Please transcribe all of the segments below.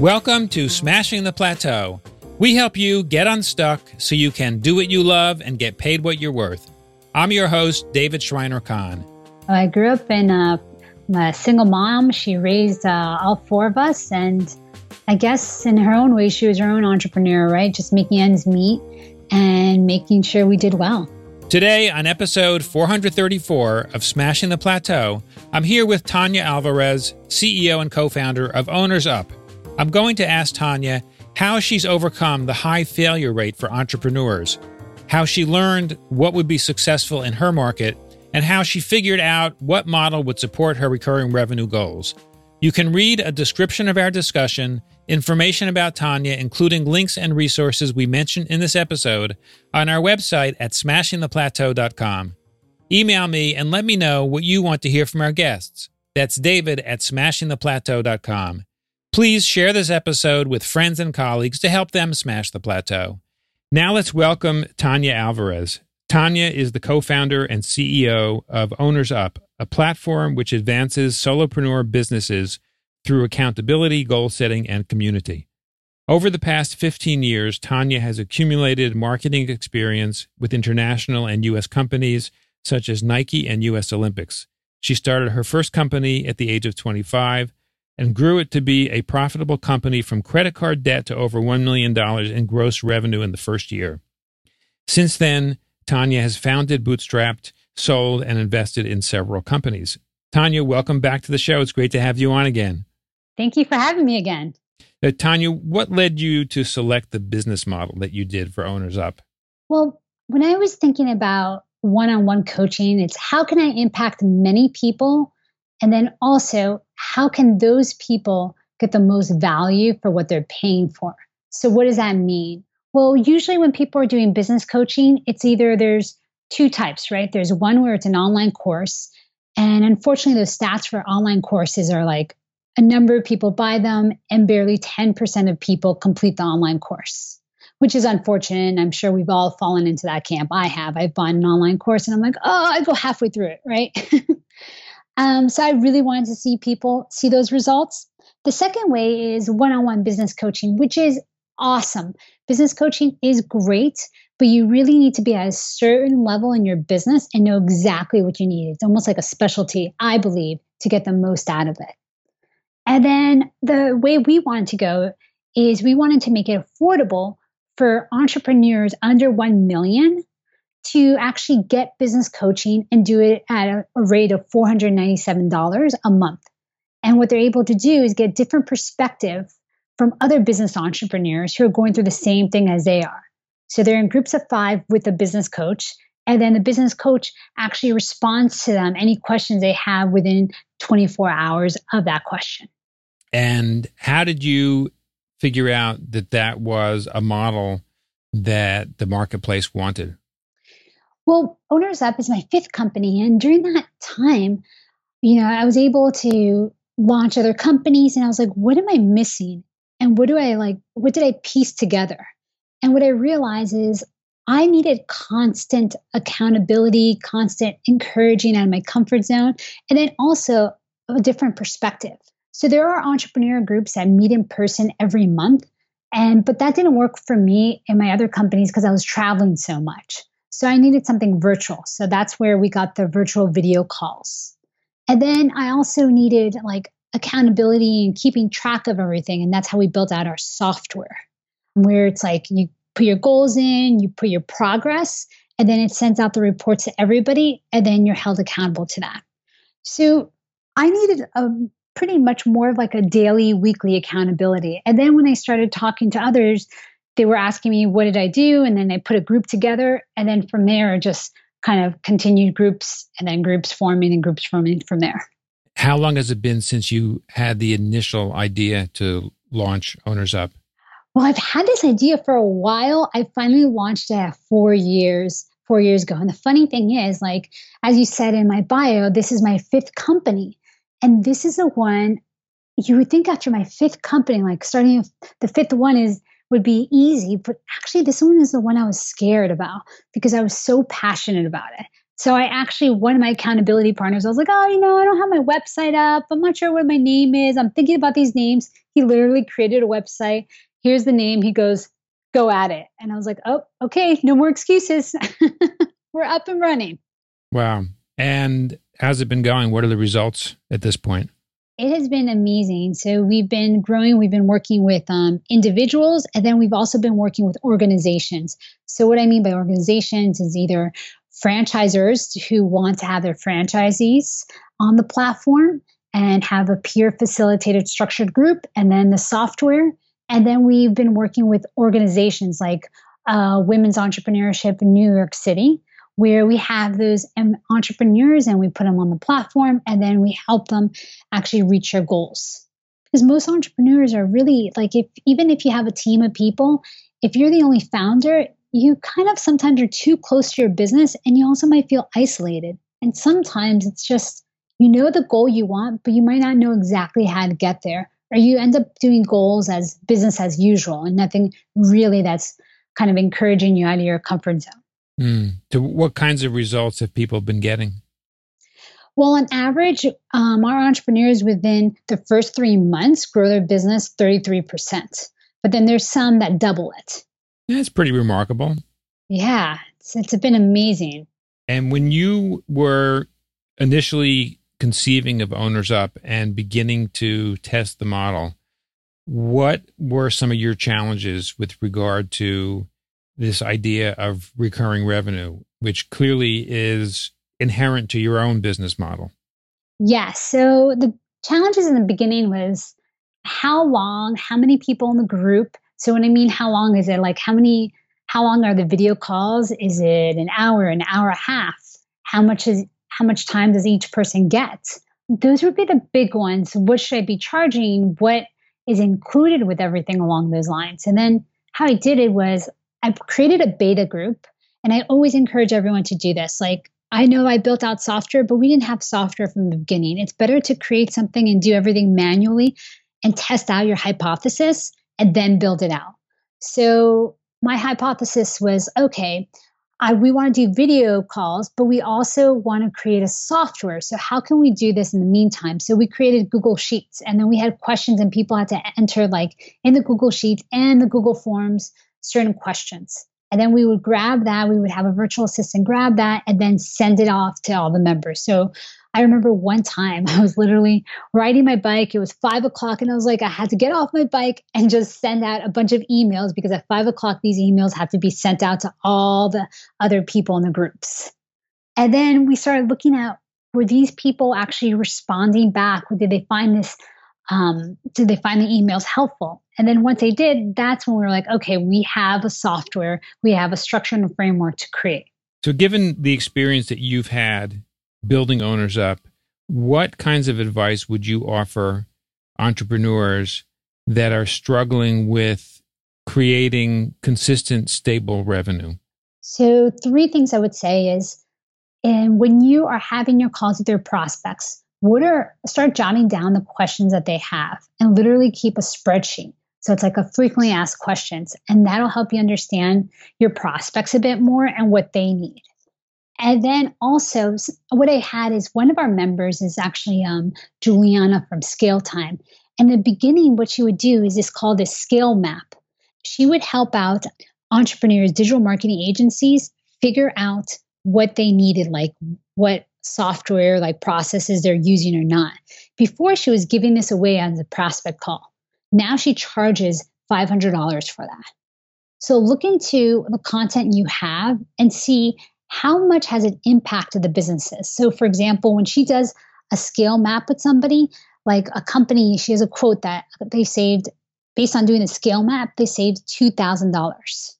Welcome to Smashing the Plateau. We help you get unstuck so you can do what you love and get paid what you're worth. I'm your host, David Schreiner-Kahn. I grew up in a single mom. She raised all four of us, and I guess in her own way, she was her own entrepreneur, right? Just making ends meet and making sure we did well. Today, on episode 434 of Smashing the Plateau, I'm here with Tanya Alvarez, CEO and co-founder of Owners Up. I'm going to ask Tanya how she's overcome the high failure rate for entrepreneurs, how she learned what would be successful in her market, and how she figured out what model would support her recurring revenue goals. You can read a description of our discussion, information about Tanya, including links and resources we mentioned in this episode, on our website at smashingtheplateau.com. Email me and let me know what you want to hear from our guests. That's David at smashingtheplateau.com. Please share this episode with friends and colleagues to help them smash the plateau. Now let's welcome Tanya Alvarez. Tanya is the co-founder and CEO of Owners Up, a platform which advances solopreneur businesses through accountability, goal setting, and community. Over the past 15 years, Tanya has accumulated marketing experience with international and U.S. companies such as Nike and U.S. Olympics. She started her first company at the age of 25 and grew it to be a profitable company from credit card debt to over $1 million in gross revenue in the first year. Since then, Tanya has founded, bootstrapped, sold, and invested in several companies. Tanya, welcome back to the show. It's great to have you on again. Thank you for having me again. Tanya, what led you to select the business model that you did for Owners Up? Well, when I was thinking about one-on-one coaching, it's how can I impact many people? And then also, how can those people get the most value for what they're paying for? So what does that mean? Well, usually when people are doing business coaching, it's either there's two types, right? There's one where it's an online course. And unfortunately, those stats for online courses are like a number of people buy them and barely 10% of people complete the online course, which is unfortunate. And I'm sure we've all fallen into that camp. I have. I've bought an online course and I'm like, oh, I go halfway through it, right? So I really wanted to see people see those results. The second way is one-on-one business coaching, which is awesome. Business coaching is great, but you really need to be at a certain level in your business and know exactly what you need. It's almost like a specialty, I believe, to get the most out of it. And then the way we wanted to go is we wanted to make it affordable for entrepreneurs under 1 million to actually get business coaching and do it at a rate of $497 a month. And what they're able to do is get different perspective from other business entrepreneurs who are going through the same thing as they are. So they're in groups of 5 with a business coach, and then the business coach actually responds to them any questions they have within 24 hours of that question. And how did you figure out that that was a model that the marketplace wanted? Well, Owners Up is my 5th company. And during that time, I was able to launch other companies and I was like, what am I missing? And what did I piece together? And what I realized is I needed constant accountability, constant encouraging out of my comfort zone, and then also a different perspective. So there are entrepreneur groups that meet in person every month. But that didn't work for me in my other companies because I was traveling so much. So I needed something virtual. So that's where we got the virtual video calls. And then I also needed accountability and keeping track of everything. And that's how we built out our software, where it's like you put your goals in, you put your progress, and then it sends out the reports to everybody, and then you're held accountable to that. So I needed pretty much more of like a daily, weekly accountability. And then when I started talking to others, they were asking me, what did I do? And then I put a group together. And then from there, just kind of continued groups and then groups forming from there. How long has it been since you had the initial idea to launch Owners Up? Well, I've had this idea for a while. I finally launched it at 4 years ago. And the funny thing is, as you said in my bio, this is my 5th company. And this is the one you would think after my 5th company, starting the 5th one would be easy, but actually this one is the one I was scared about because I was so passionate about it. So I actually, one of my accountability partners, I was like, oh, I don't have my website up. I'm not sure what my name is. I'm thinking about these names. He literally created a website. Here's the name. He goes, go at it. And I was like, oh, okay, no more excuses. We're up and running. Wow. And how's it been going? What are the results at this point? It has been amazing. So we've been growing. We've been working with individuals, and then we've also been working with organizations. So what I mean by organizations is either franchisors who want to have their franchisees on the platform and have a peer facilitated structured group, and then the software. And then we've been working with organizations like Women's Entrepreneurship in New York City, where we have those entrepreneurs and we put them on the platform, and then we help them actually reach their goals. Because most entrepreneurs are really like, even if you have a team of people, if you're the only founder, you kind of sometimes are too close to your business, and you also might feel isolated. And sometimes it's just, the goal you want, but you might not know exactly how to get there. Or you end up doing goals as business as usual and nothing really that's kind of encouraging you out of your comfort zone. So what kinds of results have people been getting? Well, on average, our entrepreneurs within the first 3 months grow their business 33%. But then there's some that double it. That's pretty remarkable. Yeah, it's been amazing. And when you were initially conceiving of Owners Up and beginning to test the model, what were some of your challenges with regard to this idea of recurring revenue, which clearly is inherent to your own business model? Yes. So the challenges in the beginning was how long, how many people in the group. So when I mean how long, is it like how long are the video calls? Is it an hour and a half? How much time does each person get? Those would be the big ones. What should I be charging? What is included with everything along those lines? And then how I did it was I created a beta group, and I always encourage everyone to do this. Like, I know I built out software, but we didn't have software from the beginning. It's better to create something and do everything manually and test out your hypothesis and then build it out. So my hypothesis was, okay, we want to do video calls, but we also want to create a software. So how can we do this in the meantime? So we created Google Sheets, and then we had questions, and people had to enter like in the Google Sheets and the Google Forms certain questions. And then we would grab that, we would have a virtual assistant grab that and then send it off to all the members. So I remember one time I was literally riding my bike. It was 5:00 and I was like, I had to get off my bike and just send out a bunch of emails, because at 5:00, these emails had to be sent out to all the other people in the groups. And then we started looking at, were these people actually responding back? Did they find this? Did they find the emails helpful? And then once they did, that's when we were like, okay, we have a software, we have a structure and a framework to create. So given the experience that you've had building Owners Up, what kinds of advice would you offer entrepreneurs that are struggling with creating consistent, stable revenue? So 3 things I would say is, and when you are having your calls with your prospects, start jotting down the questions that they have and literally keep a spreadsheet. So it's like a frequently asked questions, and that'll help you understand your prospects a bit more and what they need. And then also what I had is, one of our members is actually Juliana from Scale Time. In the beginning, what she would do is this called a scale map. She would help out entrepreneurs, digital marketing agencies, figure out what they needed, like what software, like processes they're using or not. Before, she was giving this away as a prospect call. Now she charges $500 for that. So look into the content you have and see how much has it impacted the businesses. So for example, when she does a scale map with somebody, like a company, she has a quote that they saved, based on doing a scale map, they saved $2,000.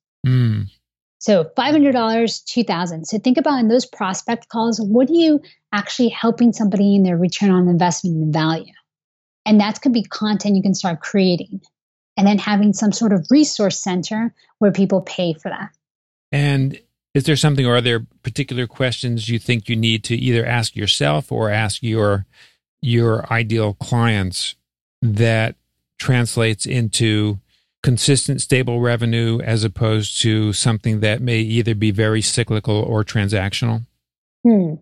So $500, $2,000. So think about in those prospect calls, what are you actually helping somebody in their return on investment and value? And that could be content you can start creating. And then having some sort of resource center where people pay for that. And is there something, or are there particular questions you think you need to either ask yourself or ask your ideal clients that translates into consistent, stable revenue as opposed to something that may either be very cyclical or transactional? Hmm.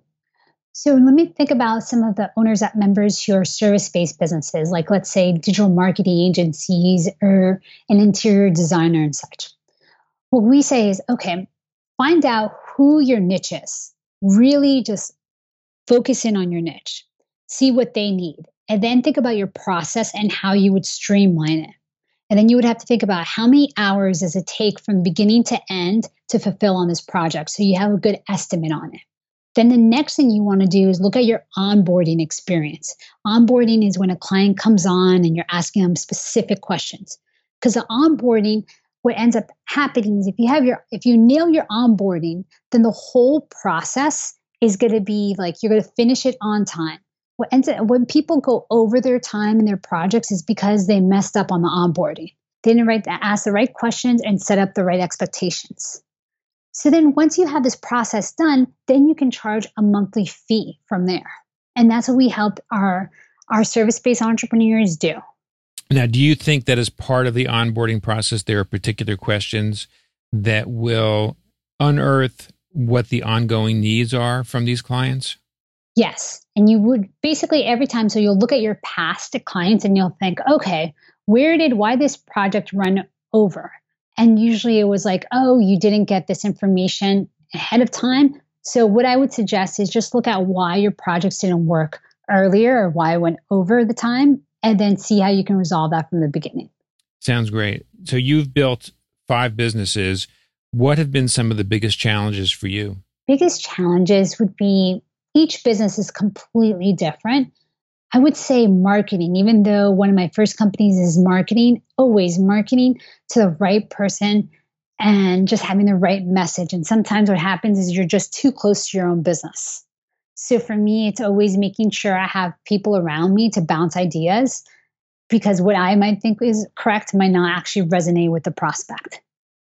So let me think about some of the owners at members who are service-based businesses, like let's say digital marketing agencies or an interior designer and such. What we say is, okay, find out who your niche is. Really just focus in on your niche. See what they need. And then think about your process and how you would streamline it. And then you would have to think about how many hours does it take from beginning to end to fulfill on this project. So you have a good estimate on it. Then the next thing you want to do is look at your onboarding experience. Onboarding is when a client comes on and you're asking them specific questions. Because the onboarding, what ends up happening is if you nail your onboarding, then the whole process is going to be like you're going to finish it on time. When people go over their time in their projects is because they messed up on the onboarding. They didn't ask the right questions and set up the right expectations. So then once you have this process done, then you can charge a monthly fee from there. And that's what we help our service-based entrepreneurs do. Now, do you think that as part of the onboarding process, there are particular questions that will unearth what the ongoing needs are from these clients? Yes. And you would basically every time, so you'll look at your past clients and you'll think, okay, why this project run over? And usually it was like, oh, you didn't get this information ahead of time. So what I would suggest is just look at why your projects didn't work earlier or why it went over the time, and then see how you can resolve that from the beginning. Sounds great. So you've built 5 businesses. What have been some of the biggest challenges for you? Biggest challenges would be each business is completely different. I would say marketing, even though one of my first companies is marketing, always marketing to the right person and just having the right message. And sometimes what happens is you're just too close to your own business. So for me, it's always making sure I have people around me to bounce ideas, because what I might think is correct might not actually resonate with the prospect.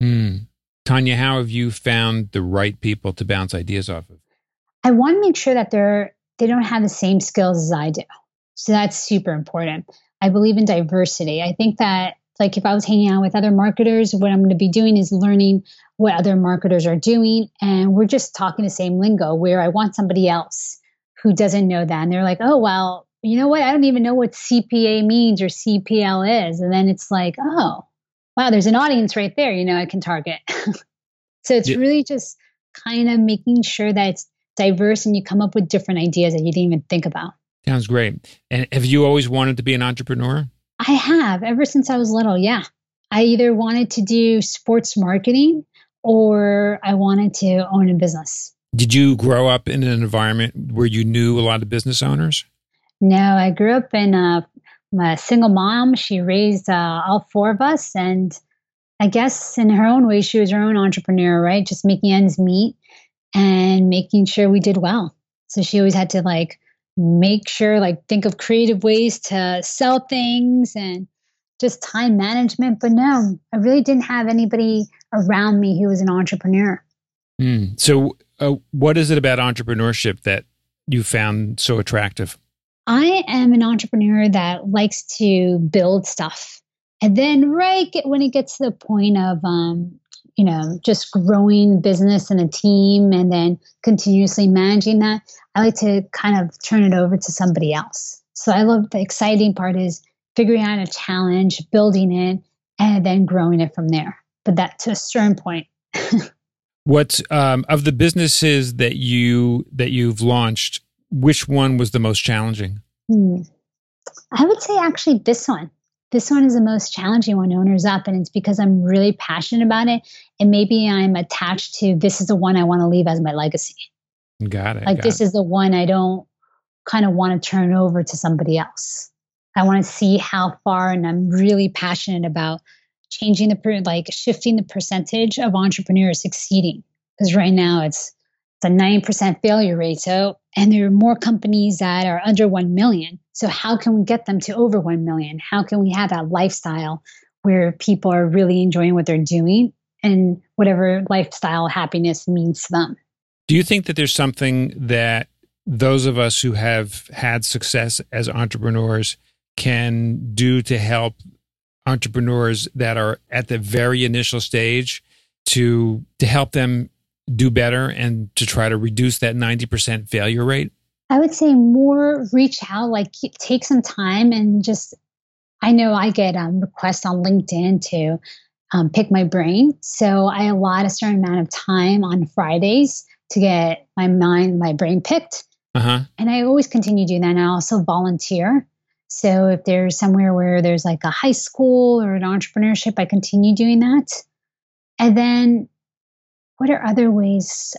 Tanya, how have you found the right people to bounce ideas off of? I want to make sure that they don't have the same skills as I do. So that's super important. I believe in diversity. I think that like if I was hanging out with other marketers, what I'm going to be doing is learning what other marketers are doing. And we're just talking the same lingo, where I want somebody else who doesn't know that. And they're like, oh, well, you know what? I don't even know what CPA means or CPL is. And then it's like, oh, wow, there's an audience right there, I can target. So it's really just kind of making sure that it's diverse and you come up with different ideas that you didn't even think about. Sounds great. And have you always wanted to be an entrepreneur? I have, ever since I was little, yeah. I either wanted to do sports marketing or I wanted to own a business. Did you grow up in an environment where you knew a lot of business owners? No, I grew up in a single mom. She raised all 4 of us. And I guess in her own way, she was her own entrepreneur, right? Just making ends meet and making sure we did well. So she always had to make sure, think of creative ways to sell things and just time management. But no, I really didn't have anybody around me who was an entrepreneur. So what is it about entrepreneurship that you found so attractive? I am an entrepreneur that likes to build stuff. And then when it gets to the point of, just growing business and a team and then continuously managing that, I like to kind of turn it over to somebody else. So I love the exciting part is figuring out a challenge, building it, and then growing it from there. But that to a certain point. What's of the businesses that you've launched, which one was the most challenging? I would say actually this one. This one is the most challenging one, Owners Up, and it's because I'm really passionate about it. And maybe I'm attached to this is the one I want to leave as my legacy. Got it. This is the one I don't kind of want to turn over to somebody else. I want to see how far, and I'm really passionate about changing shifting the percentage of entrepreneurs succeeding. Because right now it's a 9% failure rate. And there are more companies that are under 1 million. So how can we get them to over 1 million? How can we have that lifestyle where people are really enjoying what they're doing and whatever lifestyle happiness means to them? Do you think that there's something that those of us who have had success as entrepreneurs can do to help entrepreneurs that are at the very initial stage to help them do better and to try to reduce that 90% failure rate? I would say more reach out, like take some time and just, I know I get requests on LinkedIn to pick my brain. So I allot a certain amount of time on Fridays to get my brain picked. And I always continue doing that. And I also volunteer. So if there's somewhere where there's like a high school or an entrepreneurship, I continue doing that. And then what are other ways?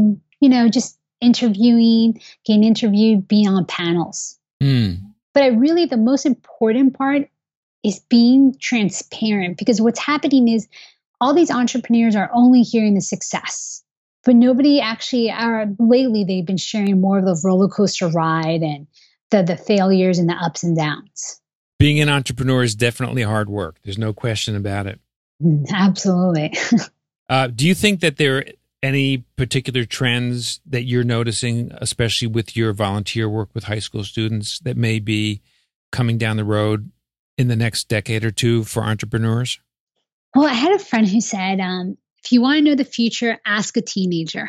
Just interviewing, getting interviewed, being on panels. But the most important part is being transparent, because what's happening is all these entrepreneurs are only hearing the success, but nobody actually lately they've been sharing more of the roller coaster ride and the failures and the ups and downs. Being an entrepreneur is definitely hard work. There's no question about it. Absolutely. Do you think that there are any particular trends that you're noticing, especially with your volunteer work with high school students, that may be coming down the road in the next decade or two for entrepreneurs? Well, I had a friend who said, if you want to know the future, ask a teenager.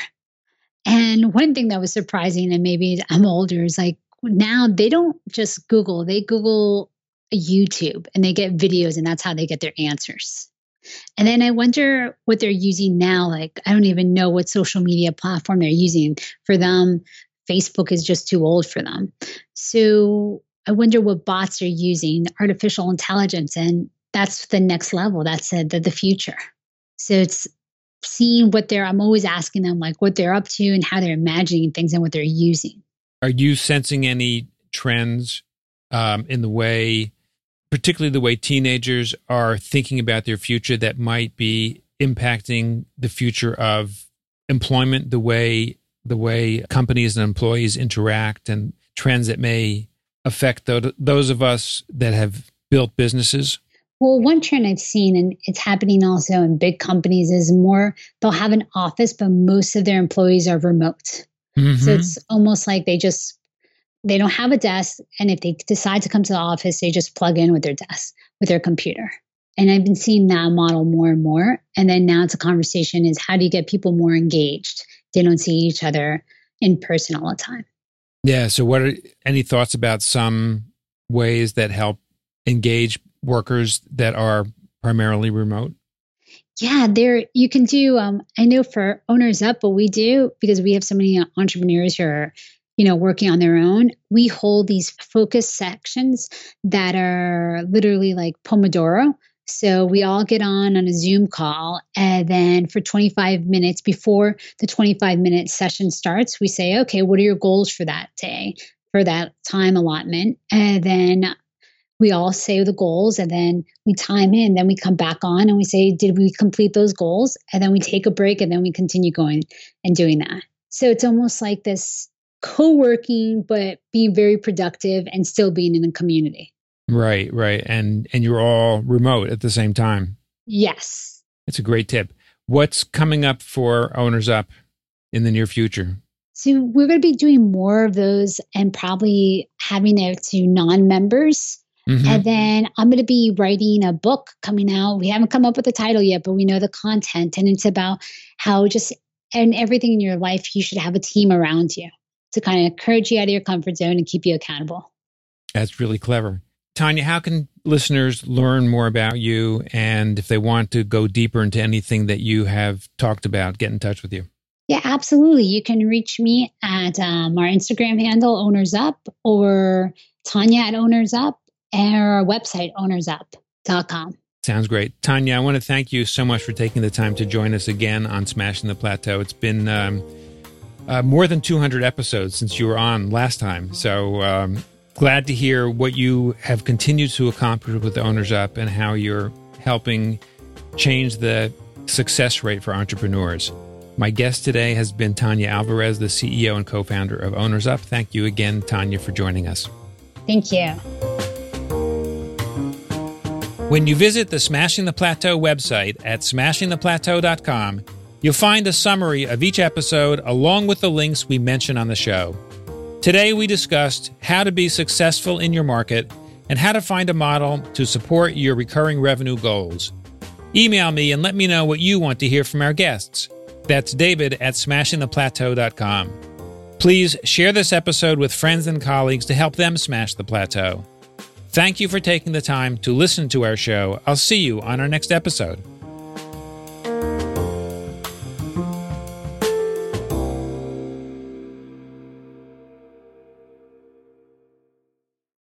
And one thing that was surprising, and maybe I'm older, is like now they don't just Google, they Google YouTube and they get videos, and that's how they get their answers. And then I wonder what they're using now. Like, I don't even know what social media platform they're using. For them, Facebook is just too old for them. So I wonder what bots are using, artificial intelligence, and that's the next level. That's the future. So it's seeing I'm always asking them like what they're up to and how they're imagining things and what they're using. Are you sensing any trends in the way, particularly the way teenagers are thinking about their future, that might be impacting the future of employment, the way companies and employees interact, and trends that may affect those of us that have built businesses? Well, one trend I've seen, and it's happening also in big companies, is they'll have an office, but most of their employees are remote. So it's almost like they don't have a desk. And if they decide to come to the office, they just plug in with their computer. And I've been seeing that model more and more. And then now it's a conversation is how do you get people more engaged? They don't see each other in person all the time. Yeah. So what are any thoughts about some ways that help engage workers that are primarily remote? Yeah, you can do, I know for Owners Up, what we do, because we have so many entrepreneurs who are, working on their own, we hold these focus sections that are literally like Pomodoro. So we all get on a Zoom call, and then for 25 minutes before the 25-minute session starts, we say, okay, what are your goals for that day, for that time allotment? And then we all say the goals, and then we time in, then we come back on and we say, did we complete those goals? And then we take a break, and then we continue going and doing that. So it's almost like this co-working, but being very productive and still being in a community. Right. And you're all remote at the same time. Yes. It's a great tip. What's coming up for Owners Up in the near future? So we're going to be doing more of those and probably having it to non-members. And then I'm going to be writing a book coming out. We haven't come up with the title yet, but we know the content. And it's about how and everything in your life, you should have a team around you to kind of encourage you out of your comfort zone and keep you accountable. That's really clever. Tanya, how can listeners learn more about you? And if they want to go deeper into anything that you have talked about, get in touch with you. Yeah, absolutely. You can reach me at our Instagram handle, Owners Up, or Tanya at Owners Up, and our website, ownersup.com. Sounds great. Tanya, I want to thank you so much for taking the time to join us again on Smashing the Plateau. It's been more than 200 episodes since you were on last time. So glad to hear what you have continued to accomplish with Owners Up and how you're helping change the success rate for entrepreneurs. My guest today has been Tanya Alvarez, the CEO and co-founder of Owners Up. Thank you again, Tanya, for joining us. Thank you. When you visit the Smashing the Plateau website at smashingtheplateau.com, you'll find a summary of each episode along with the links we mention on the show. Today, we discussed how to be successful in your market and how to find a model to support your recurring revenue goals. Email me and let me know what you want to hear from our guests. That's David at smashingtheplateau.com. Please share this episode with friends and colleagues to help them smash the plateau. Thank you for taking the time to listen to our show. I'll see you on our next episode.